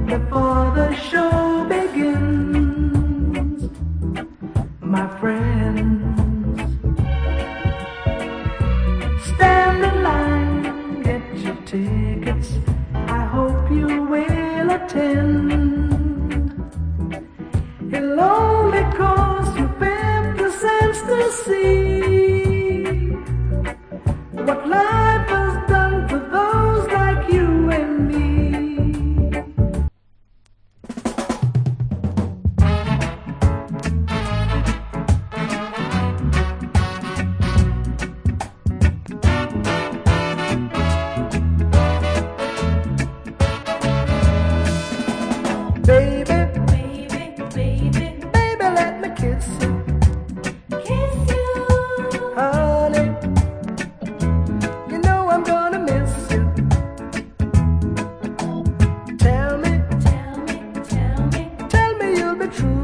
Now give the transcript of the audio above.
before the show begins, my friends. Stand in line, get your tickets. I hope you will attend. It'll only cost you 50 cents to see what life has done to those like you and me. True.